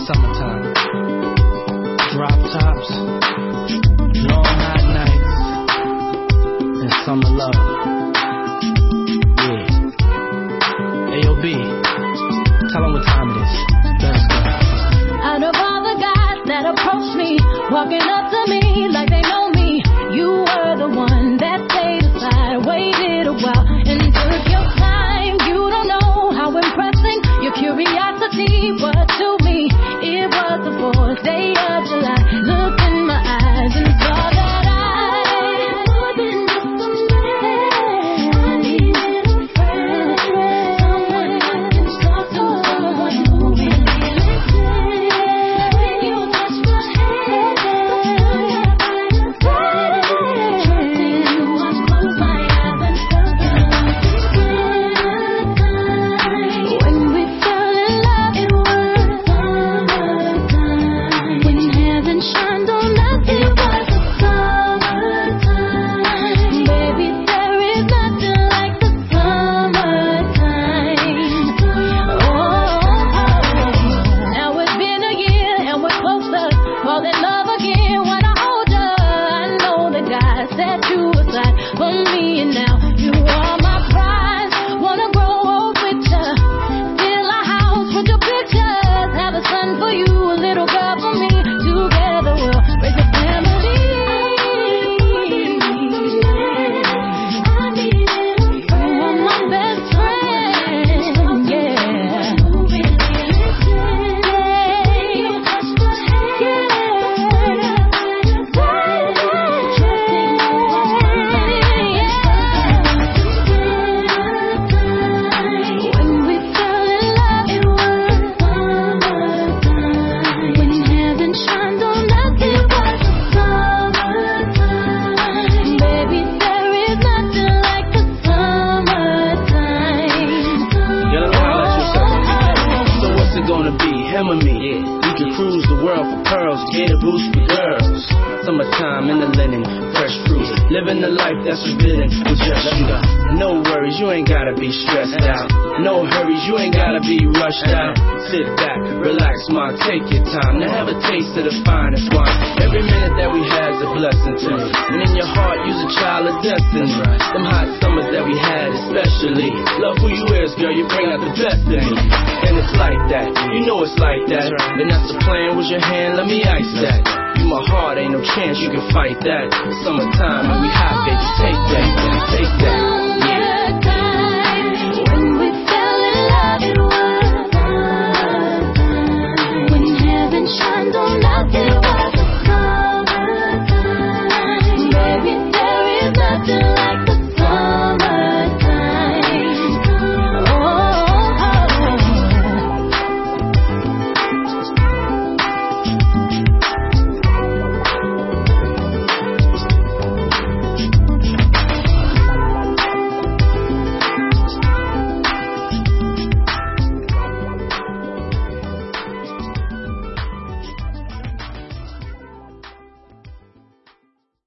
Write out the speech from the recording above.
summertime. Drop tops, long hot nights, and summer love. Yeah. AOB, tell them what time it is. Let's go. Out of all the guys that approach me, walking up to me like they know me, you were the one that stayed aside, waited a while, and took your time. You don't know how impressing your curiosity was to me. It was the 4th day of July. Looked in my eyes and saw that I more than just a man. I needed a friend, someone I can talk to, someone who really listens. When you touch my hand, trusting you, I close my eyes and felt it. When we fell in love, it was summertime. When heaven shined on us, it was the summertime. Baby, there is nothing like the summertime. Now it's been a year and we're closer, fall in love again when I hold ya. I know that God set you aside for me, and now you are my prize. Wanna grow old with ya, fill a house with your pictures, have a son for you, a little girl for me. Together we'll raise a family. I needed a friend, you are my best friend, yeah. Who really listens. You touch my hand, trusting you, when we fell in love, it was summertime. When heaven shined on us, it was the summertime. Baby, there is nothing like the summertime. Y'all know how to let yourself on me. So what's it gonna be? Him or me? We can cruise the world for pearls, get a boost for girls. Summertime in the linen, fresh fruit, living the life that's forbidden with just you. No worries, you ain't gotta be stressed out. No hurries, you ain't gotta be rushed out. Sit back, relax, ma, take your time. Now have a taste of the finest wine. Every minute that we have is a blessing to me. And in your heart, you's a child of destiny. Them hot summers that we had especially. Love who you is, girl, you bring out the best in me. And it's like that, you know it's like that. And that's the plan, with your hand, let me ice that. You my heart, ain't no chance you can fight that. Summertime and we hot, baby, take that, take that. Yeah.